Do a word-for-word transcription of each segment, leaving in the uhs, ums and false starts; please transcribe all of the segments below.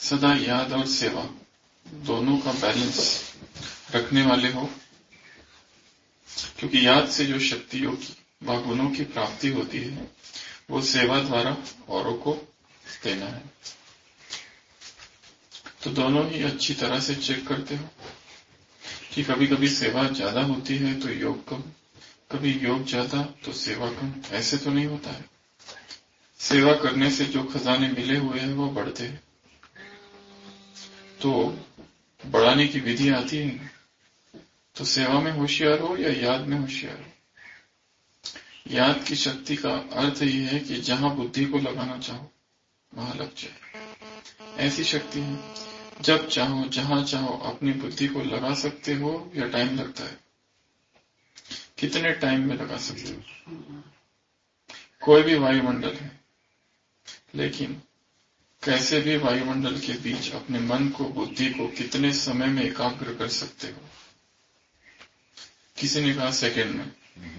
सदा याद और सेवा दोनों का बैलेंस रखने वाले हो, क्योंकि याद से जो शक्तियों की व गुणों की प्राप्ति होती है वो सेवा द्वारा औरों को देना है। तो दोनों ही अच्छी तरह से चेक करते हो कि कभी कभी सेवा ज्यादा होती है तो योग कम, कभी योग ज्यादा तो सेवा कम। ऐसे तो नहीं होता है। सेवा करने से जो खजाने मिले हुए हैं वो बढ़ते हैं। तो बढ़ाने की विधि आती है। तो सेवा में होशियार हो या याद में होशियार हो। याद की शक्ति का अर्थ ही है कि जहां बुद्धि को लगाना चाहो वहां लग जाए। ऐसी शक्ति है जब चाहो जहां चाहो अपनी बुद्धि को लगा सकते हो या टाइम लगता है। कितने टाइम में लगा सकते हो। कोई भी वायुमंडल है, लेकिन कैसे भी वायुमंडल के बीच अपने मन को बुद्धि को कितने समय में एकाग्र कर सकते हो। किसी ने कहा सेकंड में।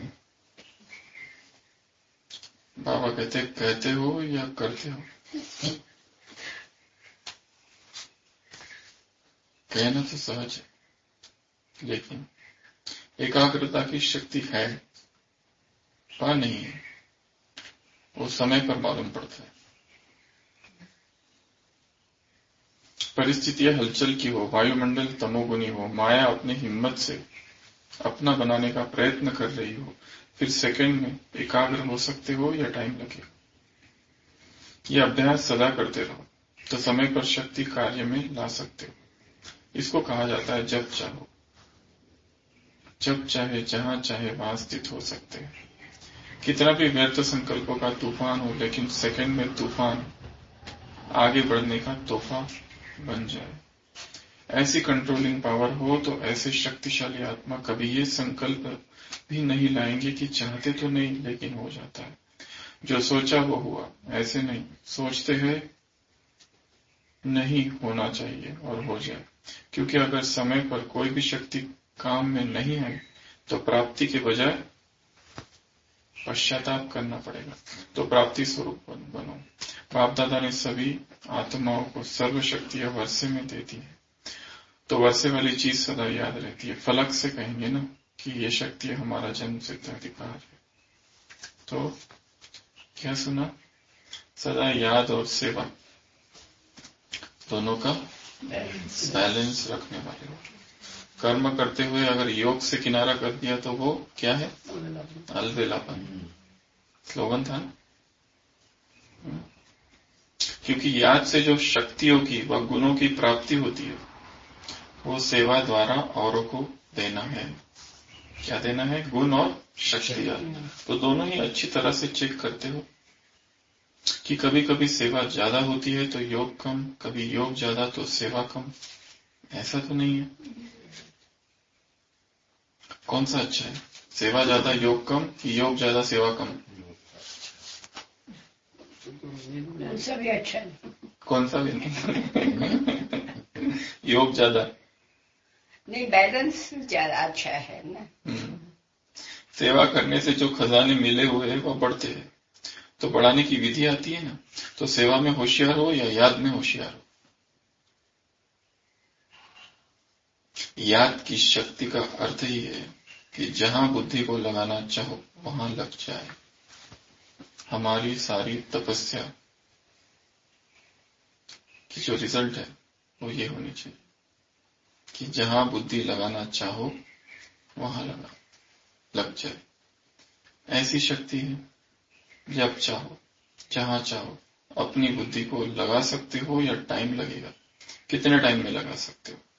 बाबा कहते कहते हो या करते हो। कहना तो सहज है, लेकिन एकाग्रता की शक्ति है पा नहीं है, वो समय पर मालूम पड़ता है। परिस्थितियां हलचल की हो, वायुमंडल तमोगुनी हो, माया अपनी हिम्मत से अपना बनाने का प्रयत्न कर रही हो, फिर सेकंड में एकाग्र हो सकते हो या टाइम लगेगा। यह अभ्यास सदा करते रहो तो समय पर शक्ति कार्य में ला सकते हो। इसको कहा जाता है जब चाहो, जब चाहे जहां चाहे वहां स्थित हो सकते हैं। कितना भी व्यर्थ संकल्पों का तूफान हो, लेकिन सेकंड में तूफान आगे बढ़ने का तोहफा बन जाए। ऐसी कंट्रोलिंग पावर हो तो ऐसे शक्तिशाली आत्मा कभी ये संकल्प भी नहीं लाएंगे कि चाहते तो नहीं लेकिन हो जाता है। जो सोचा वो हुआ, ऐसे नहीं। सोचते हैं नहीं होना चाहिए और हो जाए। क्योंकि अगर समय पर कोई भी शक्ति काम में नहीं है तो प्राप्ति के बजाय पश्चाताप करना पड़ेगा। तो प्राप्ति स्वरूप बनो। बाप दादा ने सभी आत्माओं को सर्व शक्तियां वर्षे में दे दी है, तो वर्षे वाली चीज सदा याद रहती है। फलक से कहेंगे ना कि ये शक्ति हमारा जन्म सिद्ध अधिकार है। तो क्या सुना, सदा याद और सेवा दोनों का बैलेंस रखने वाले हो। कर्म करते हुए अगर योग से किनारा कर दिया तो वो क्या है, अलबेलापन। स्लोगन था ना। क्योंकि याद से जो शक्तियों की व गुणों की प्राप्ति होती है वो सेवा द्वारा औरों को देना है। क्या देना है, गुण और शक्तियां। तो दोनों ही अच्छी तरह से चेक करते हो कि कभी कभी सेवा ज्यादा होती है तो योग कम, कभी योग ज्यादा तो सेवा कम। ऐसा तो नहीं है। कौन सा अच्छा है, सेवा ज्यादा योग कम कि योग ज्यादा सेवा कम? कौन सा भी अच्छा है। कौन सा भी नहीं। योग ज्यादा नहीं, बैलेंस ज्यादा अच्छा है ना। सेवा करने से जो खजाने मिले हुए हैं वो बढ़ते हैं। तो बढ़ाने की विधि आती है ना। तो सेवा में होशियार हो या याद में होशियार हो। याद की शक्ति का अर्थ ही है कि जहां बुद्धि को लगाना चाहो वहां लग जाए। हमारी सारी तपस्या की जो रिजल्ट है वो ये होनी चाहिए कि जहां बुद्धि लगाना चाहो वहां लगा लग जाए। ऐसी शक्ति है जब चाहो जहां चाहो अपनी बुद्धि को लगा सकते हो या टाइम लगेगा। कितने टाइम में लगा सकते हो।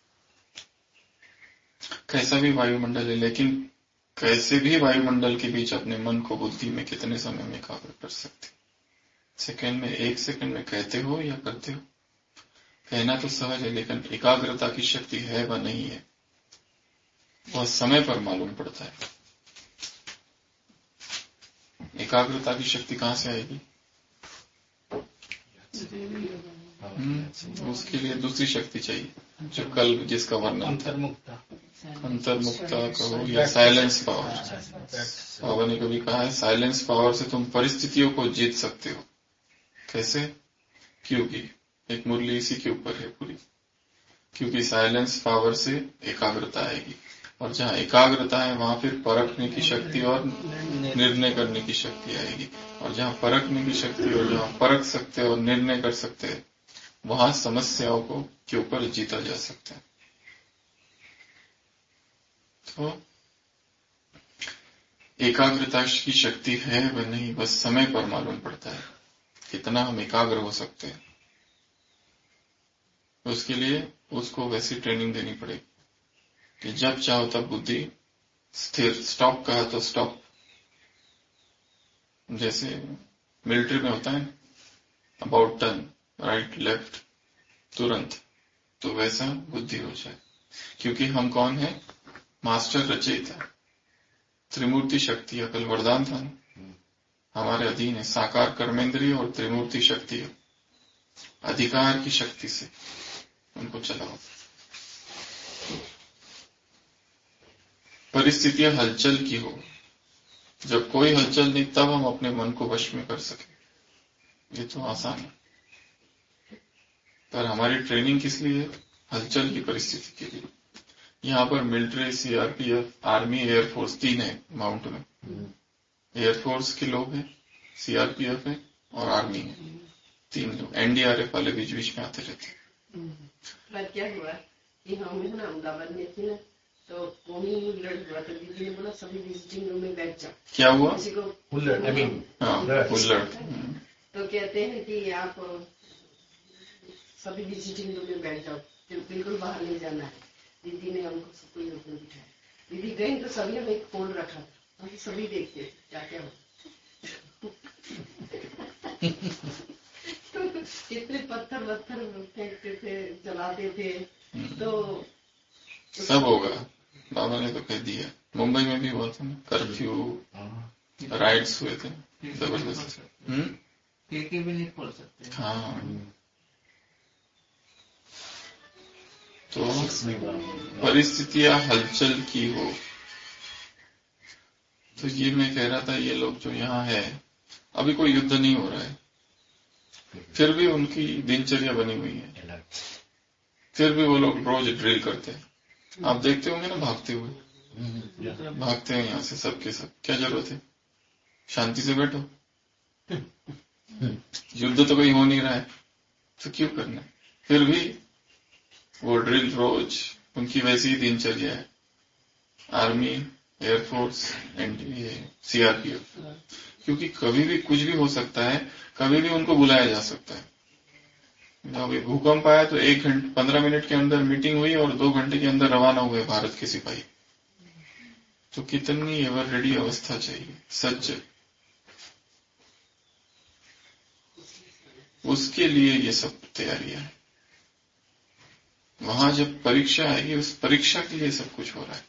कैसा भी वायुमंडल है, लेकिन कैसे भी वायुमंडल के बीच अपने मन को बुद्धि में कितने समय में एकाग्र कर सकते। सेकंड में, एक सेकंड में कहते हो या करते हो। कहना तो सहज है, लेकिन एकाग्रता की शक्ति है व नहीं है वह समय पर मालूम पड़ता है। एकाग्रता की शक्ति कहां से आएगी। हम्म, उसके लिए दूसरी शक्ति चाहिए जो कल जिसका वर्णन था, अंतर्मुक्ता कहो या साइलेंस पावर। बाबा ने कभी कहा है साइलेंस पावर से तुम परिस्थितियों को जीत सकते हो। कैसे, क्योंकि एक मुरली इसी के ऊपर है पूरी, क्योंकि साइलेंस पावर से एकाग्रता आएगी, और जहाँ एकाग्रता है वहां फिर परखने की शक्ति और निर्णय करने की शक्ति आएगी, और जहाँ परखने की शक्ति और जहाँ परख सकते और निर्णय कर सकते हैं वहां समस्याओं को के ऊपर जीता जा सकता है। तो एकाग्रता की शक्ति है वह नहीं, बस समय पर मालूम पड़ता है कितना हम एकाग्र हो सकते हैं। उसके लिए उसको वैसी ट्रेनिंग देनी पड़ेगी कि जब चाहो तब बुद्धि स्थिर, स्टॉप कहा तो स्टॉप, जैसे मिलिट्री में होता है अबाउट टर्न, राइट लेफ्ट, तुरंत, तो वैसा बुद्धि हो जाए। क्योंकि हम कौन है? मास्टर रचयिता, त्रिमूर्ति शक्ति, कल वरदान था ना, हमारे अधीन है, साकार कर्मेंद्रिय और त्रिमूर्ति शक्ति, अधिकार की शक्ति से उनको चलाओ। परिस्थितियां हलचल की हो, जब कोई हलचल नहीं तब हम अपने मन को वश में कर सके, ये तो आसान है। पर हमारी ट्रेनिंग किस लिए है? हलचल की परिस्थिति के लिए। यहाँ पर मिलिट्री, सीआरपीएफ, आर्मी, एयरफोर्स तीन है माउंट में। एयरफोर्स के लोग हैं, सीआरपीएफ है और आर्मी है, तीन लोग। एनडीआरएफ वाले बीच बीच में आते रहते हैं। क्या हुआ कि हम ना अहमदाबाद में थे ना, तो कौमी ब्लड हुआ, तो दीदी ने बोला सभी विजिटिंग रूम में बैठ जाओ। क्या हुआ? किसी को हुल्लड़, आई मीन हाँ, हुल्लड़। तो कहते हैं कि आप सभी विजिटिंग रूम में बैठ जाओ, बिल्कुल बाहर नहीं जाना है। दीदी ने हमको सबको यूरोप में बिठाया। दीदी गई तो सभी हमें एक फोन रखा था, हम सभी देखते थे क्या क्या हो। तो इतने पत्थर पत्थर फेंकते थे, जलाते थे, तो सब होगा। बाबा ने तो कह दिया। मुंबई में भी हुआ था ना, कर्फ्यू, राइड्स हुए थे जबरदस्त। केके भी नहीं खोल सकते। हाँ, तो परिस्थितियां हलचल की हो, तो ये मैं कह रहा था, ये लोग जो यहाँ है, अभी कोई युद्ध नहीं हो रहा है, फिर भी उनकी दिनचर्या बनी हुई है, फिर भी वो लोग रोज ड्रिल करते हैं। आप देखते होंगे ना, भागते हुए भागते हैं यहाँ से सबके सब। क्या जरूरत है? शांति से बैठो, युद्ध तो कोई हो नहीं रहा है, तो क्यों करना है? फिर भी वो ड्रिल रोज, उनकी वैसी ही दिनचर्या है। आर्मी, एयरफोर्स, एनडीए, सीआरपीएफ, क्योंकि कभी भी कुछ भी हो सकता है, कभी भी उनको बुलाया जा सकता है। अभी भूकंप आया तो एक घंटे पंद्रह मिनट के अंदर मीटिंग हुई और दो घंटे के अंदर रवाना हुए भारत के सिपाही। तो कितनी एवर रेडी अवस्था चाहिए, सच। उसके लिए ये सब तैयारियां है। वहां जब परीक्षा आएगी, उस परीक्षा के लिए सब कुछ हो रहा है।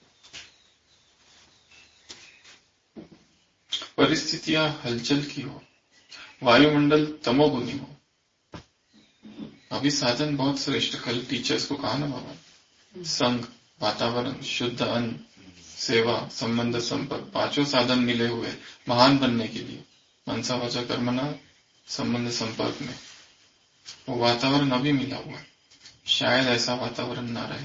परिस्थितियां हलचल की हो, वायुमंडल तमोगुनी हो। अभी साधन बहुत श्रेष्ठ, कल टीचर्स को कहा ना बाबा, संग, वातावरण, शुद्ध अन्न, सेवा, संबंध, संपर्क, पांचों साधन मिले हुए महान बनने के लिए। मनसा वाचा कर्मणा संबंध संपर्क में वो वातावरण अभी मिला हुआ है। शायद ऐसा वातावरण ना रहे,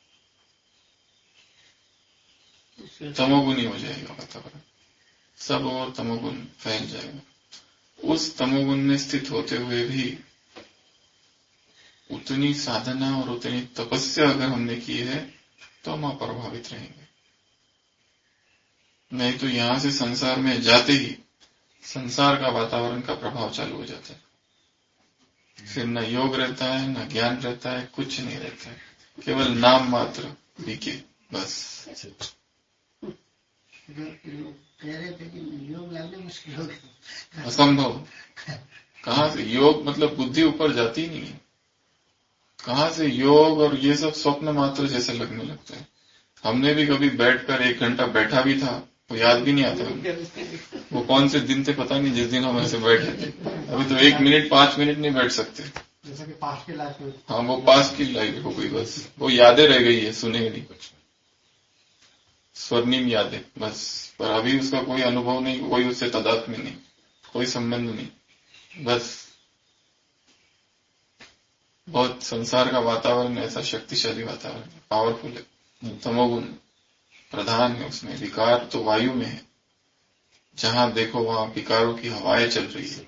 तमोगुनी हो जाएगा वातावरण, सब और तमोगुण फैल जाएगा। उस तमोगुण में स्थित होते हुए भी उतनी साधना और उतनी तपस्या अगर हमने की है तो हम अप्रभावित रहेंगे। नहीं तो यहां से संसार में जाते ही संसार का वातावरण का प्रभाव चालू हो जाता है। फिर न योग रहता है, न ज्ञान रहता है, कुछ नहीं रहता है, केवल नाम मात्र बीके बस। कह रहे थे कि योग लगना मुश्किल हो गया, असंभव। कहाँ से योग? मतलब बुद्धि ऊपर जाती नहीं है। कहाँ से योग? और ये सब स्वप्न मात्र जैसे लगने लगता है। हमने भी कभी बैठकर एक घंटा बैठा भी था, वो याद भी नहीं आता वो कौन से दिन थे पता नहीं, जिस दिन हम ऐसे बैठे थे। अभी तो एक मिनट पांच मिनट नहीं बैठ सकते, जैसे कि पास्ट की लाइफ में। हाँ, वो पास की लाइफ हो गई, बस वो यादें रह गई है, सुने नहीं कुछ, स्वर्णिम यादें बस। पर अभी उसका कोई अनुभव नहीं, कोई उससे तादात्म्य नहीं, कोई संबंध नहीं, बस बहुत संसार का वातावरण ऐसा शक्तिशाली वातावरण है, पावरफुल है, तमोगुण प्रधान है, उसमें विकार तो वायु में है, जहां देखो वहां विकारों की हवाएं चल रही है।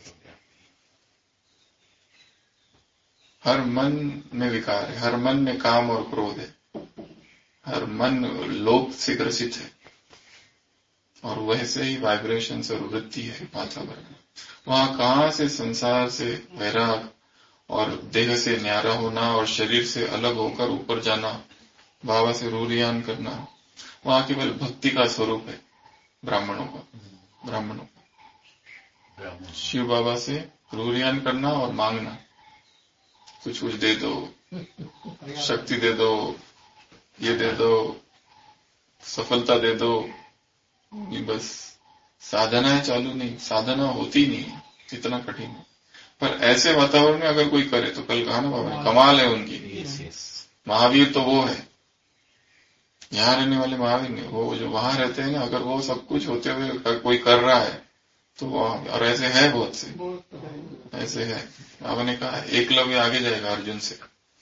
हर मन में विकार है, हर मन में काम और क्रोध है, हर मन लोभ से ग्रसित है, और वैसे ही वाइब्रेशंस और वृत्ति है वातावरण। वहां कहां से संसार से वैराग और देह से न्यारा होना और शरीर से अलग होकर ऊपर जाना, बाबा से रूरियान करना, वहां केवल भक्ति का स्वरूप है ब्राह्मणों का ब्राह्मणों का शिव बाबा से रूरियान करना और मांगना, कुछ कुछ दे दो, शक्ति दे दो, ये दे दो, सफलता दे दो, ये बस साधना चालू नहीं, साधना होती नहीं, इतना कठिन है। पर ऐसे वातावरण में अगर कोई करे तो कल कहा ना बाबा ने, कमाल है उनकी। महावीर तो वो है, यहाँ रहने वाले महावीर ने, वो जो वहां रहते हैं ना, अगर वो सब कुछ होते हुए कोई कर रहा है तो वहां, और ऐसे है बहुत से, ऐसे है। बाबा ने कहा एकलव्य आगे जाएगा अर्जुन से।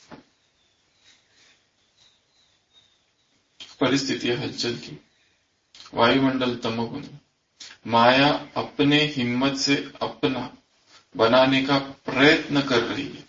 परिस्थिति हलचल की, वायुमंडल तमोगुण, माया अपने हिम्मत से अपना बनाने का प्रयत्न कर रही है।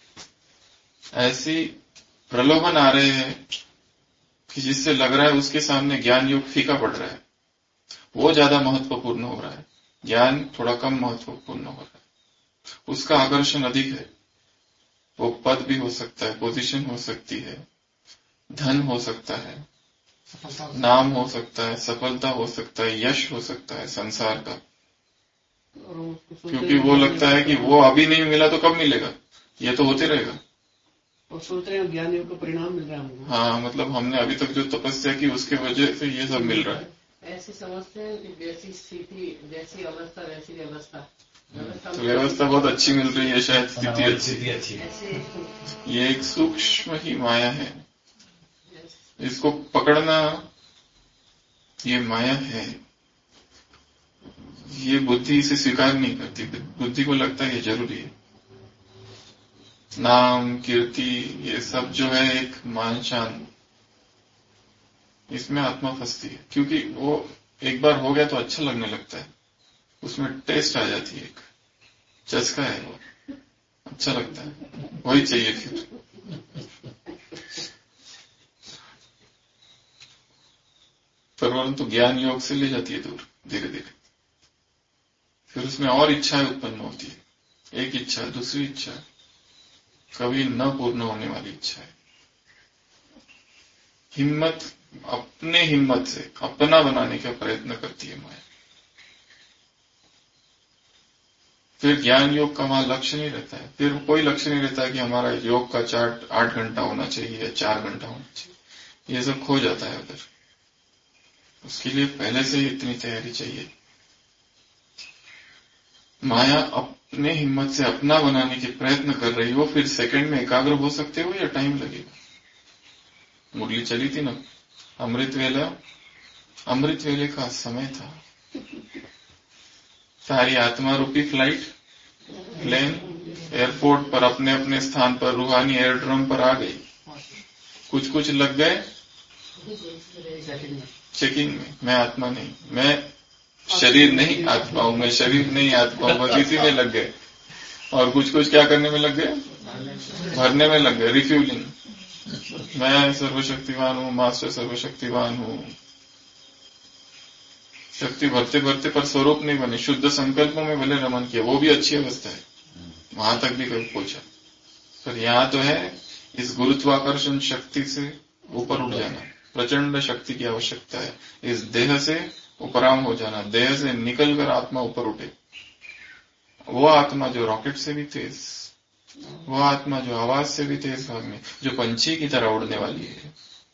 ऐसी प्रलोभन आ रहे हैं कि जिससे लग रहा है उसके सामने ज्ञान योग फीका पड़ रहा है, वो ज्यादा महत्वपूर्ण हो रहा है, ज्ञान थोड़ा कम महत्वपूर्ण हो रहा है, उसका आकर्षण अधिक है। वो पद भी हो सकता है, पोजीशन हो सकती है, धन हो सकता है, नाम हो सकता है, सफलता हो सकता है, यश हो सकता है संसार का, क्योंकि वो लगता है कि वो अभी नहीं मिला तो कब मिलेगा, ये तो होते रहेगा, और सोच रहे हैं ज्ञान योग का परिणाम मिल रहा है हमको। हाँ, मतलब हमने अभी तक जो तपस्या की उसके वजह से ये सब मिल रहा है। ऐसे समझते हैं कि जैसी स्थिति, जैसी अवस्था वैसी व्यवस्था। तो व्यवस्था बहुत अच्छी मिल रही है, शायद स्थिति अच्छी है। ये एक सूक्ष्म ही माया है, इसको पकड़ना ये माया है। ये बुद्धि इसे स्वीकार नहीं करती, बुद्धि को लगता है ये जरूरी है। नाम कीर्ति ये सब जो है एक मान शान, इसमें आत्मा फंसती है, क्योंकि वो एक बार हो गया तो अच्छा लगने लगता है, उसमें टेस्ट आ जाती है, एक चस्का है, वो अच्छा लगता है, वही चाहिए फिर। परंतु ज्ञान योग से ले जाती है दूर धीरे धीरे, फिर उसमें और इच्छाएं उत्पन्न होती है, एक इच्छा दूसरी इच्छा, कभी न पूर्ण होने वाली इच्छा है। हिम्मत, अपने हिम्मत से अपना बनाने का प्रयत्न करती है माया। फिर ज्ञान योग का वहां लक्ष्य नहीं रहता है, फिर कोई लक्ष्य नहीं रहता है कि हमारा योग का चार्ट आठ घंटा होना चाहिए या चार घंटा होना चाहिए, ये सब खो जाता है उधर। उसके लिए पहले से ही इतनी तैयारी चाहिए। माया अपने हिम्मत से अपना बनाने के प्रयत्न कर रही हो, फिर सेकंड में एकाग्र हो सकते हो या टाइम लगेगा। मुरली चली थी ना, अमृत वेला, अमृत वेले का समय था, सारी आत्मा रूपी फ्लाइट प्लेन एयरपोर्ट पर अपने अपने स्थान पर रूहानी एयरड्रम पर आ गई। कुछ कुछ लग गए चेकिंग में, मैं आत्मा नहीं, मैं शरीर नहीं आत्मा हूं, मैं शरीर नहीं आत्मा हूं, बस इसी में लग गए। और कुछ कुछ क्या करने में लग गए, भरने में लग गए, रिफ्यूलिंग। मैं सर्वशक्तिवान हूं, मास्टर सर्वशक्तिवान हूं, शक्ति भरते भरते पर स्वरूप नहीं बने, शुद्ध संकल्पों में भले रमन किया, वो भी अच्छी अवस्था है, वहां तक भी कभी पहुंचा। पर यहां तो है इस गुरुत्वाकर्षण शक्ति से ऊपर उठ जाना, प्रचंड शक्ति की आवश्यकता है। इस देह से उपराम हो जाना, देह से निकलकर आत्मा ऊपर उठे। वो आत्मा जो रॉकेट से भी तेज, वो आत्मा जो आवाज से भी तेज भागने, जो पंछी की तरह उड़ने वाली है।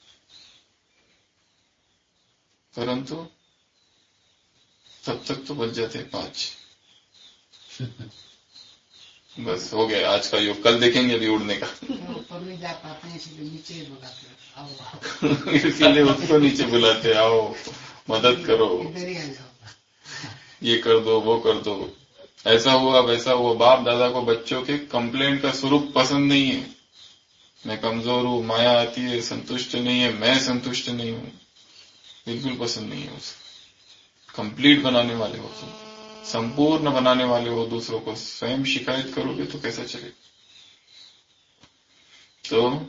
परंतु तब तक तो बच जाते हैं पांच। बस हो गया आज का योग, कल देखेंगे अभी उड़ने का। ऊपर नहीं जा पाते हैं, इसलिए नीचे ही बुलाते हैं, आओ आओ। इसीलिए उसको नीचे बुलाते, आओ मदद करो, इधर ही आ जाओ, ये कर दो वो कर दो, ऐसा हुआ वैसा हुआ। बाप दादा को बच्चों के कंप्लेंट का स्वरूप पसंद नहीं है, मैं कमजोर हूं, माया आती है, संतुष्ट नहीं है, मैं संतुष्ट नहीं हूं, बिल्कुल पसंद नहीं है उसे। कंप्लीट बनाने वाले हो तुम, संपूर्ण बनाने वाले हो दूसरों को, स्वयं शिकायत करोगे तो कैसा चलेगा? तो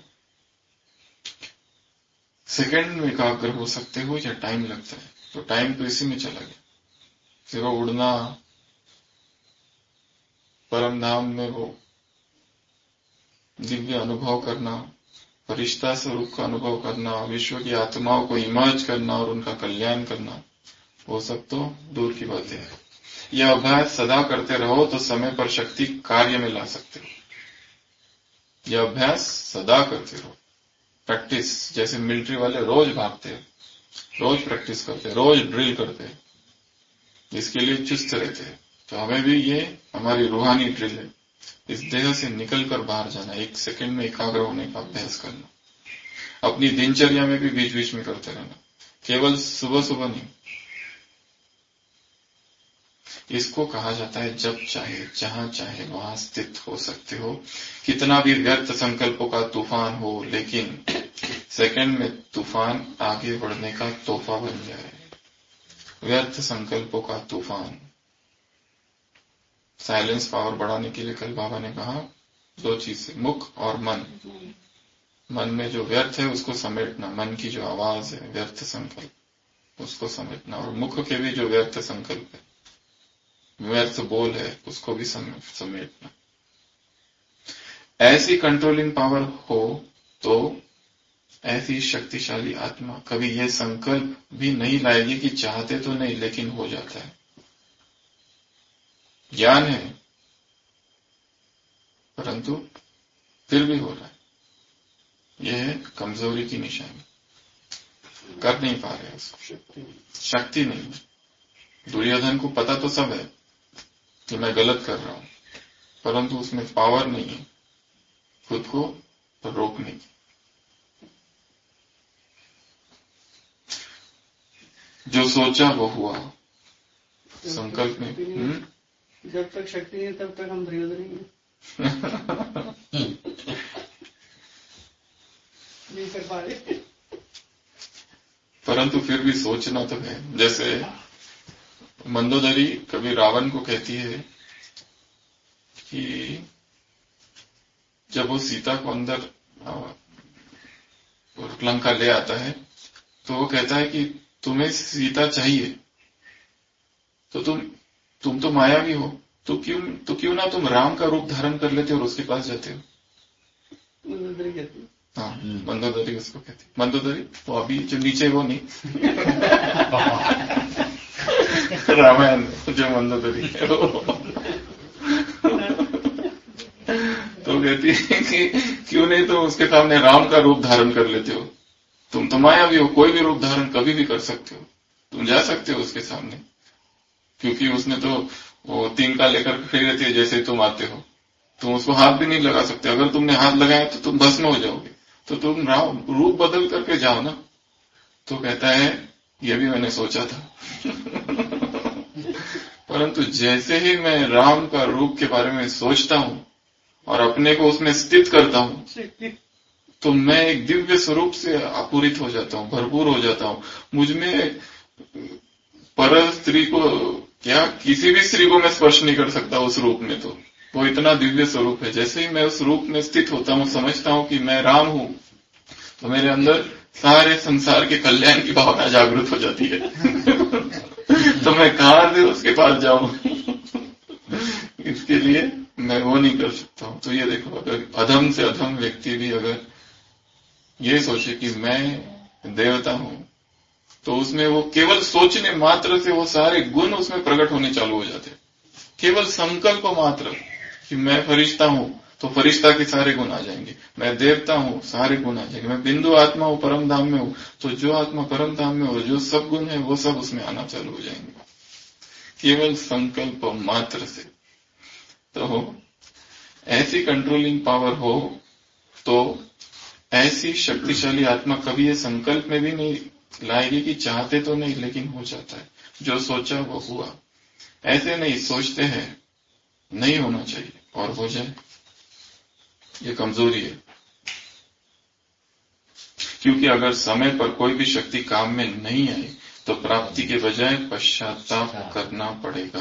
सेकंड में एकाग्र हो सकते हो या टाइम लगता है? तो टाइम तो इसी में चला गया। फिर वो उड़ना, परम धाम में वो दिव्य अनुभव करना, फरिश्ता स्वरूप का अनुभव करना, विश्व की आत्माओं को इमर्ज करना और उनका कल्याण करना, वो सब तो दूर की बातें है। यह अभ्यास सदा करते रहो तो समय पर शक्ति कार्य में ला सकते हो। यह अभ्यास सदा करते रहो, प्रैक्टिस। जैसे मिलिट्री वाले रोज भागते हैं, रोज प्रैक्टिस करते हैं, रोज ड्रिल करते हैं, इसके लिए चुस्त रहते हैं। तो हमें भी ये हमारी रूहानी ड्रिल है, इस देह से निकलकर बाहर जाना, एक सेकंड में एकाग्र होने का अभ्यास करना, अपनी दिनचर्या में भी बीच बीच में करते रहना, केवल सुबह सुबह नहीं। इसको कहा जाता है जब चाहे जहां चाहे वहां स्थित हो सकते हो। कितना भी व्यर्थ संकल्पों का तूफान हो, लेकिन सेकंड में तूफान आगे बढ़ने का तोहफा बन जाए। व्यर्थ संकल्पों का तूफान। साइलेंस पावर बढ़ाने के लिए कल बाबा ने कहा दो चीजें, मुख और मन। मन में जो व्यर्थ है उसको समेटना, मन की जो आवाज है व्यर्थ संकल्प उसको समेटना, और मुख के भी जो व्यर्थ संकल्प है, व्यर्थ बोल है, उसको भी समेटना। ऐसी कंट्रोलिंग पावर हो तो ऐसी शक्तिशाली आत्मा कभी यह संकल्प भी नहीं लाएगी कि चाहते तो नहीं लेकिन हो जाता है। ज्ञान है परंतु फिर भी हो रहा है, यह है कमजोरी की निशानी। कर नहीं पा रहे उसको, शक्ति नहीं है। दुर्योधन को पता तो सब है कि मैं गलत कर रहा हूं, परंतु उसमें पावर नहीं है खुद को रोकने की। जो सोचा वो हुआ। संकल्प में हुँ? जब तक शक्ति नहीं तब तक हम दुर्योधन नहीं नहीं कर पा रहे, परंतु फिर भी सोचना तो है। जैसे मंदोदरी कभी रावण को कहती है कि जब वो सीता को अंदर लंका ले आता है तो वो कहता है कि तुम्हें सीता चाहिए तो तुम तुम तो मायावी हो, तो क्यों तो क्यों ना तुम राम का रूप धारण कर लेते हो और उसके पास जाते हो। मंदोदरी कहती है। हाँ, मंदोदरी उसको कहती है। मंदोदरी तो अभी जो नीचे वो नहीं रामायण जो मंदोदरी है तो कहती है कि क्यों नहीं तो उसके सामने राम का रूप धारण कर लेते हो। तुम तो मायावी हो, कोई भी रूप धारण कभी भी कर सकते हो, तुम जा सकते हो उसके सामने, क्योंकि उसने तो वो तीन का लेकर खड़ी रहती है जैसे तुम आते हो, तुम उसको हाथ भी नहीं लगा सकते। अगर तुमने हाथ लगाया तो तुम भस्म हो जाओगे, तो तुम रूप बदल करके जाओ ना। तो कहता है ये भी मैंने सोचा था परंतु जैसे ही मैं राम का रूप के बारे में सोचता हूं और अपने को उसमें स्थित करता हूं तो मैं एक दिव्य स्वरूप से आपूरित हो जाता हूं, भरपूर हो जाता हूं। मुझ में पर स्त्री को क्या किसी भी स्त्री को मैं स्पर्श नहीं कर सकता उस रूप में, तो वो इतना दिव्य स्वरूप है। जैसे ही मैं उस रूप में स्थित होता हूं, समझता हूं कि मैं राम हूं, तो मेरे अंदर सारे संसार के कल्याण की भावना जागृत हो जाती है तो मैं कहां से उसके पास जाऊं इसके लिए मैं वो नहीं कर सकता हूं। तो ये देखो, अगर अधम से अधम व्यक्ति भी अगर ये सोचे कि मैं देवता हूं, तो उसमें वो केवल सोचने मात्र से वो सारे गुण उसमें प्रकट होने चालू हो जाते हैं। केवल संकल्प मात्र कि मैं फरिश्ता हूं तो फरिश्ता के सारे गुण आ जाएंगे, मैं देवता हूं सारे गुण आ जाएंगे, मैं बिंदु आत्मा हूं परम धाम में हूं तो जो आत्मा परम धाम में हो जो सब गुण है वो सब उसमें आना चालू हो जाएंगे, केवल संकल्प मात्र से। तो ऐसी कंट्रोलिंग पावर हो तो ऐसी शक्तिशाली आत्मा कभी ये संकल्प में भी नहीं लाएगी कि चाहते तो नहीं लेकिन हो जाता है, जो सोचा वो हुआ। ऐसे नहीं सोचते हैं नहीं होना चाहिए और हो जाए, ये कमजोरी है। क्योंकि अगर समय पर कोई भी शक्ति काम में नहीं आई तो प्राप्ति के बजाय पश्चाताप करना पड़ेगा।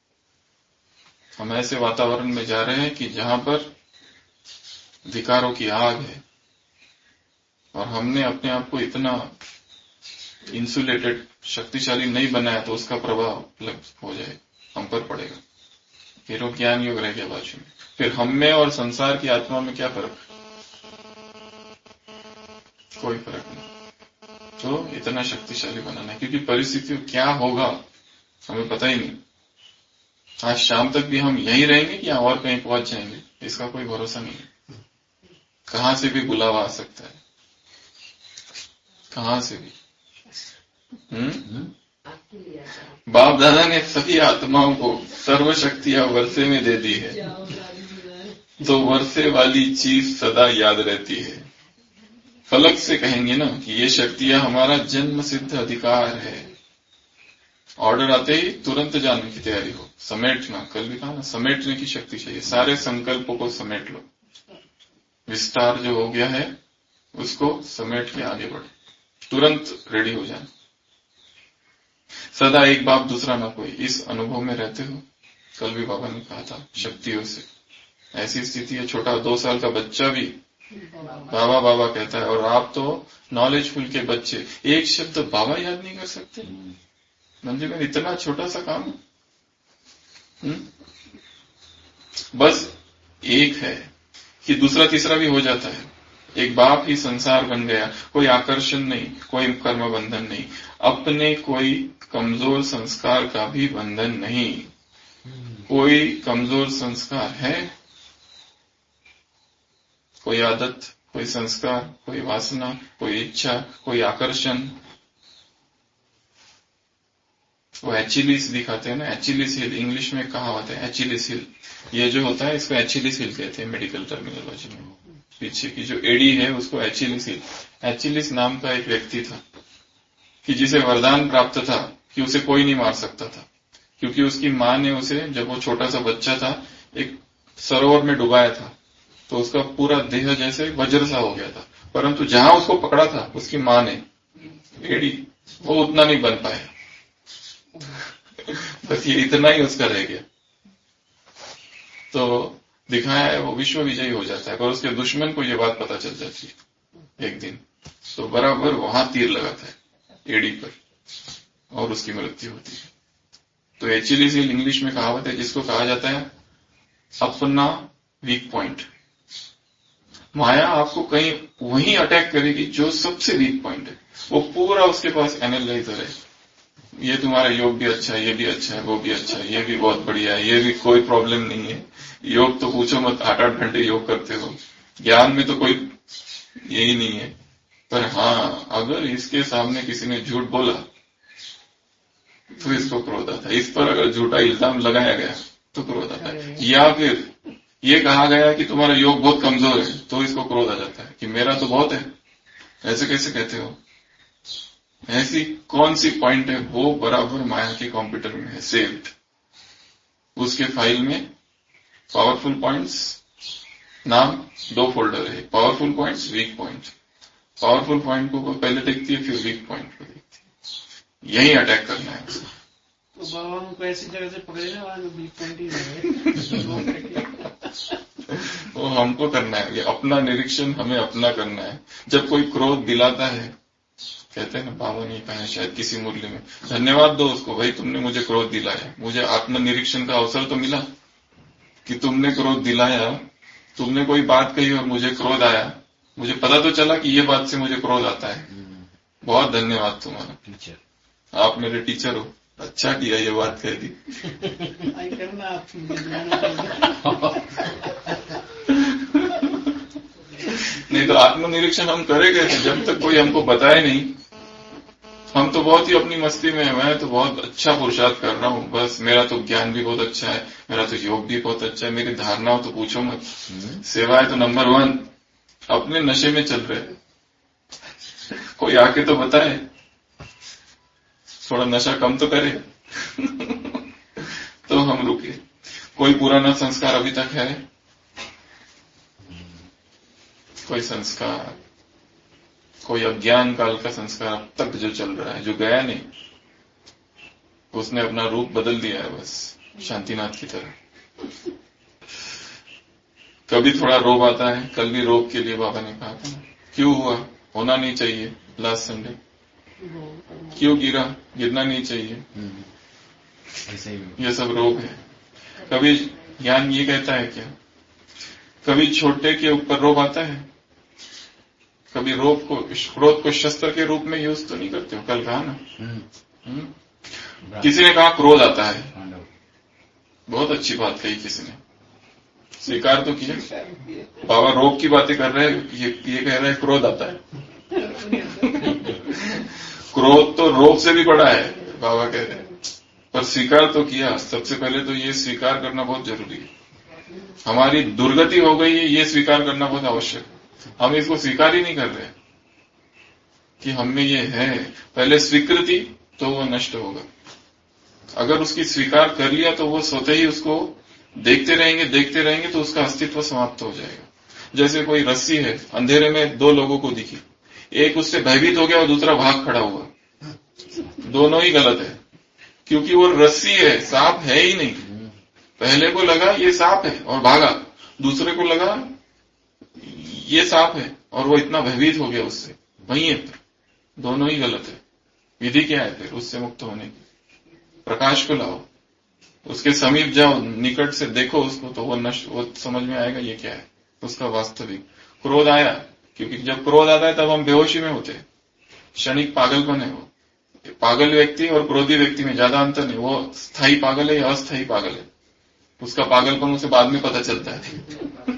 हम ऐसे वातावरण में जा रहे हैं कि जहां पर विकारों की आग है और हमने अपने आप को इतना इंसुलेटेड शक्तिशाली नहीं बनाया तो उसका प्रभाव लग हो जाए, हम पर पड़ेगा। फिर वो ज्ञान योग रह गया बाजू में। फिर हम में और संसार की आत्मा में क्या फर्क? कोई फर्क नहीं। तो इतना शक्तिशाली बनाना है, क्योंकि परिस्थितियों क्या होगा हमें पता ही नहीं। आज शाम तक भी हम यहीं रहेंगे या और कहीं पहुंच जाएंगे, इसका कोई भरोसा नहीं है। कहां से भी बुलावा आ सकता है, कहां से भी। हम्म बाप दादा ने सभी आत्माओं को सर्वशक्तियां वर्षे में दे दी है, तो वर्षे वाली चीज सदा याद रहती है। फलक से कहेंगे ना कि ये शक्तियां हमारा जन्म सिद्ध अधिकार है। ऑर्डर आते ही तुरंत जाने की तैयारी हो, समेटना। कल भी कहा ना, समेटने की शक्ति चाहिए। सारे संकल्पों को समेट लो। विस्तार जो हो गया है उसको समेट के आगे बढ़ो, तुरंत रेडी हो जाए। सदा एक बाप दूसरा ना कोई, इस अनुभव में रहते हो। कल भी बाबा ने कहा था, शक्तियों से ऐसी स्थिति है, छोटा दो साल का बच्चा भी बाबा बाबा कहता है, और आप तो नॉलेजफुल के बच्चे एक शब्द बाबा याद नहीं कर सकते। मंदिर में इतना छोटा सा काम। हुँ? बस एक है कि दूसरा तीसरा भी हो जाता है। एक बाप ही संसार बन गया, कोई आकर्षण नहीं, कोई कर्म बंधन नहीं, अपने कोई कमजोर संस्कार का भी बंधन नहीं। कोई कमजोर संस्कार है, कोई आदत, कोई संस्कार, कोई वासना, कोई इच्छा, कोई आकर्षण। वो एचिलिस दिखाते हैं ना, एचिलिस हिल, इंग्लिश में कहावत है एचिलिस हिल। ये जो होता है इसको एचिलिस हिल कहते हैं मेडिकल टर्मिनोलॉजी में। पीछे की जो एडी है उसको एचिलिस हिल। एचिलिस नाम का एक व्यक्ति था कि जिसे वरदान प्राप्त था कि उसे कोई नहीं मार सकता था, क्योंकि उसकी मां ने उसे, जब वो छोटा सा बच्चा था, एक सरोवर में डुबाया था, तो उसका पूरा देह जैसे वज्र सा हो गया था। परंतु जहां उसको पकड़ा था उसकी मां ने, एडी, वो उतना नहीं बन पाया। बस ये इतना ही उसका रह गया। तो दिखाया है वो विश्व विजयी हो जाता है, पर उसके दुश्मन को ये बात पता चल जाती है एक दिन, तो बराबर वहां तीर लगाता है एडी पर और उसकी मृत्यु होती है। तो एचिलिस हिल इंग्लिश में कहावत है जिसको कहा जाता है अपना वीक पॉइंट। माया आपको कहीं वहीं अटैक करेगी जो सबसे वीक पॉइंट है। वो पूरा उसके पास एनालाइजर है, ये तुम्हारा योग भी अच्छा है, ये भी अच्छा है, वो भी अच्छा है, ये भी बहुत बढ़िया है, ये भी कोई प्रॉब्लम नहीं है। योग तो पूछो मत, आठ आठ घंटे योग करते हो। ज्ञान में तो कोई यही नहीं है। पर हाँ, अगर इसके सामने किसी ने झूठ बोला तो इसको क्रोध आता है। इस पर अगर झूठा इल्जाम लगाया गया तो क्रोध आता है। या फिर ये कहा गया कि तुम्हारा योग बहुत कमजोर है तो इसको क्रोध आ जाता है कि मेरा तो बहुत है, ऐसे कैसे कहते हो। ऐसी कौन सी पॉइंट है, वो बराबर माया के कंप्यूटर में है सेव्ड। उसके फाइल में पावरफुल पॉइंट्स नाम दो फोल्डर है, powerful points, weak point. Powerful point को पहले देखती है, फिर वीक पॉइंट को देखती है। यही अटैक करना है उसको। तो बाबा उनको ऐसी जगह से पकड़ेगा वहां वीक पॉइंट ही रहे। वो हमको करना है, ये अपना निरीक्षण हमें अपना करना है। जब कोई क्रोध दिलाता है, कहते हैं ना, बाबा ने कहा शायद किसी मुरली में, धन्यवाद दो उसको, भाई तुमने मुझे क्रोध दिलाया, मुझे आत्मनिरीक्षण का अवसर तो मिला कि तुमने क्रोध दिलाया, तुमने कोई बात कही और मुझे क्रोध आया, मुझे पता तो चला कि ये बात से मुझे क्रोध आता है। बहुत धन्यवाद तुम्हारा टीचर, आप मेरे टीचर हो, अच्छा किया ये बात कह दी। करना आप नहीं तो आत्मनिरीक्षण हम करे कैसे जब तक कोई हमको बताए नहीं। हम तो बहुत ही अपनी मस्ती में है, मैं तो बहुत अच्छा पुरुषार्थ कर रहा हूँ, बस मेरा तो ज्ञान भी बहुत अच्छा है, मेरा तो योग भी बहुत अच्छा है, मेरी धारणा हो तो पूछो मत, सेवा है तो नंबर वन। अपने नशे में चल रहे, कोई आके तो बताए, थोड़ा नशा कम तो करे। तो हम रुके। कोई पुराना संस्कार अभी तक है, कोई संस्कार कोई अज्ञान काल का संस्कार अब तक जो चल रहा है, जो गया नहीं, उसने अपना रूप बदल दिया है बस, शांतिनाथ की तरह। कभी थोड़ा रोब आता है, कल भी रोब के लिए बाबा ने कहा था ना, क्यों हुआ, होना नहीं चाहिए, लास्ट संडे क्यों गिरा, गिरना नहीं चाहिए, ऐसे ही ये सब रोग है। कभी ज्ञान ये कहता है क्या, कभी छोटे के ऊपर रोब आता है, कभी रोब को, क्रोध को शस्त्र के रूप में यूज तो नहीं करते हो, कल कहा ना। हुँ? किसी ने कहा क्रोध आता है, बहुत अच्छी बात कही किसी ने, स्वीकार तो किया। बाबा रोब की बातें कर रहे हैं, ये, ये कह रहे हैं क्रोध आता है। क्रोध तो रोब से भी बड़ा है, बाबा कह रहे हैं, पर स्वीकार तो किया। सबसे पहले तो ये स्वीकार करना बहुत जरूरी है। हमारी दुर्गति हो गई है, ये स्वीकार करना बहुत आवश्यक है। हम इसको स्वीकार ही नहीं कर रहे कि हम में ये है। पहले स्वीकृति, तो वो नष्ट होगा। अगर उसकी स्वीकार कर लिया तो वो स्वतः ही उसको देखते रहेंगे देखते रहेंगे तो उसका अस्तित्व समाप्त हो जाएगा। जैसे कोई रस्सी है, अंधेरे में दो लोगों को दिखी, एक उससे भयभीत हो गया और दूसरा भाग खड़ा हुआ, दोनों ही गलत है, क्योंकि वो रस्सी है, सांप है ही नहीं। पहले को लगा ये सांप है और भागा, दूसरे को लगा ये सांप है और वो इतना भयभीत हो गया उससे, वही है, दोनों ही गलत है। विधि क्या है फिर उससे मुक्त होने की? प्रकाश को लाओ, उसके समीप जाओ, निकट से देखो उसको, तो वो नष्ट, वो समझ में आएगा ये क्या है, उसका वास्तविक। क्रोध आया, क्योंकि जब क्रोध आता है तब हम बेहोशी में होते हैं, क्षणिक पागलपन है वो। पागल व्यक्ति और क्रोधी व्यक्ति में ज्यादा अंतर नहीं, वो स्थायी पागल है या अस्थायी पागल है, उसका पागलपन उसे बाद में पता चलता है।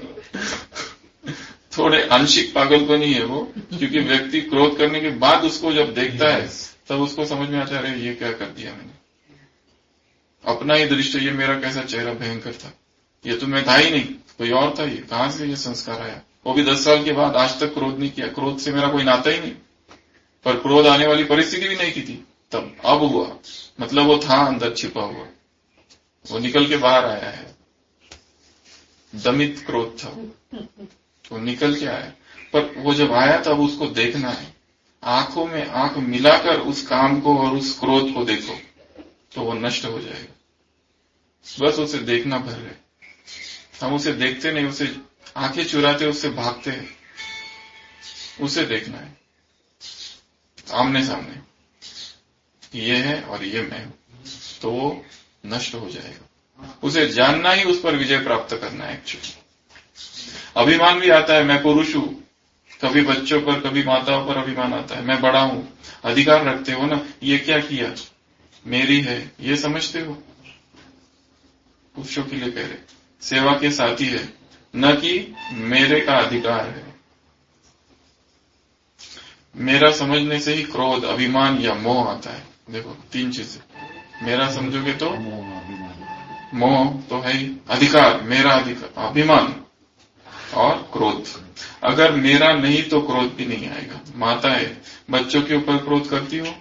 थोड़े आंशिक पागलपन ही है वो, क्योंकि व्यक्ति क्रोध करने के बाद उसको जब देखता है तब उसको समझ में आता है ये क्या कर दिया मैंने, अपना ही दृष्टि, ये मेरा कैसा चेहरा भयंकर था, ये तो मैं था ही नहीं, कोई और था, ये कहां से ये संस्कार आया। वो भी दस साल के बाद, आज तक क्रोध नहीं किया, क्रोध से मेरा कोई नाता ही नहीं, पर क्रोध आने वाली परिस्थिति भी नहीं की थी, तब अब हुआ, मतलब वो था अंदर छिपा हुआ, वो निकल के बाहर आया है। दमित क्रोध था वो निकल के आया, पर वो जब आया तब उसको देखना है, आंखों में आंख मिलाकर उस काम को और उस क्रोध को देखो तो वो नष्ट हो जाएगा। बस उसे देखना भर है, हम उसे देखते नहीं, उसे आंखें चुराते, उससे भागते हैं। उसे देखना है आमने सामने, ये है और ये मैं हूं, तो वो नष्ट हो जाएगा। उसे जानना ही उस पर विजय प्राप्त करना है। एक्चुअली अभिमान भी आता है, मैं पुरुष हूं, कभी बच्चों पर कभी माताओं पर अभिमान आता है, मैं बड़ा हूं, अधिकार रखते हो ना, ये क्या किया, मेरी है, ये समझते हो। पुरुषों के लिए कह रहे, सेवा के साथी है, न कि मेरे का अधिकार है। मेरा समझने से ही क्रोध, अभिमान या मोह आता है। देखो तीन चीजें, मेरा समझोगे तो मोह तो है ही, अधिकार, मेरा अधिकार, अभिमान और क्रोध। अगर मेरा नहीं तो क्रोध भी नहीं आएगा। माता है, बच्चों के ऊपर क्रोध करती हो?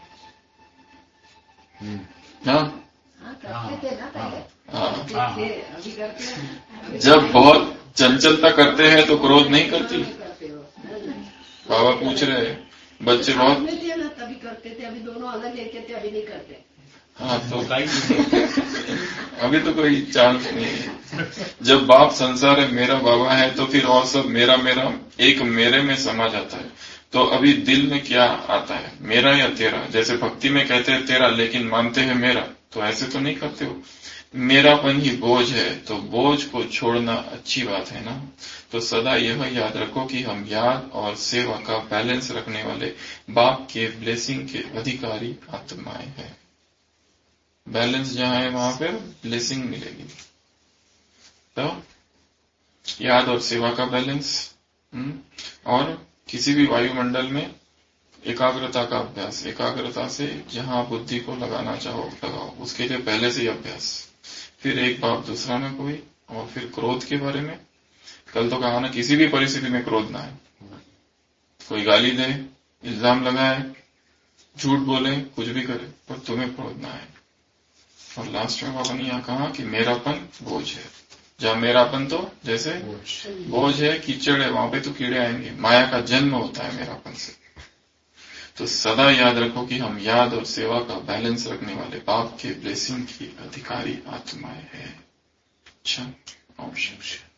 हाँ, करते थे ना पहले, हाँ। करते थे, अभी करते हैं। जब बहुत चंचलता करते हैं तो क्रोध नहीं करती। करते हो। बाबा पूछ रहे हैं, बच्चे बहुत, में थे ना तभी करते थे, अभी दोनों अलग लेते थे, अभी नहीं करते। हाँ तो अभी तो कोई चांस नहीं है। जब बाप संसार है, मेरा बाबा है, तो फिर और सब मेरा मेरा एक मेरे में समा जाता है। तो अभी दिल में क्या आता है, मेरा या तेरा? जैसे भक्ति में कहते हैं तेरा, लेकिन मानते हैं मेरा, तो ऐसे तो नहीं करते हो। मेरापन ही बोझ है, तो बोझ को छोड़ना अच्छी बात है ना। तो सदा यह याद रखो कि हम याद और सेवा का बैलेंस रखने वाले बाप के ब्लेसिंग के अधिकारी आत्माएं हैं। बैलेंस जहां है वहां पर ब्लेसिंग मिलेगी। तो याद और सेवा का बैलेंस, और किसी भी वायुमंडल में एकाग्रता का अभ्यास। एकाग्रता से जहां बुद्धि को लगाना चाहो लगाओ, उसके लिए पहले से ही अभ्यास। फिर एक बाप दूसरा न कोई, और फिर क्रोध के बारे में कल तो कहा ना, किसी भी परिस्थिति में क्रोध ना है। कोई गाली दे, इल्जाम लगाए, झूठ बोले, कुछ भी करे, पर तुम्हें क्रोध ना है। और लास्ट में बाबा ने यहां कहा कि मेरापन बोझ है। जहां मेरापन तो जैसे बोझ है, कीचड़ है, वहां पे तो कीड़े आएंगे। माया का जन्म होता है मेरापन से। तो सदा याद रखो कि हम याद और सेवा का बैलेंस रखने वाले बाप के ब्लेसिंग की अधिकारी आत्माएं हैं। अच्छा, ओम शिव शिव।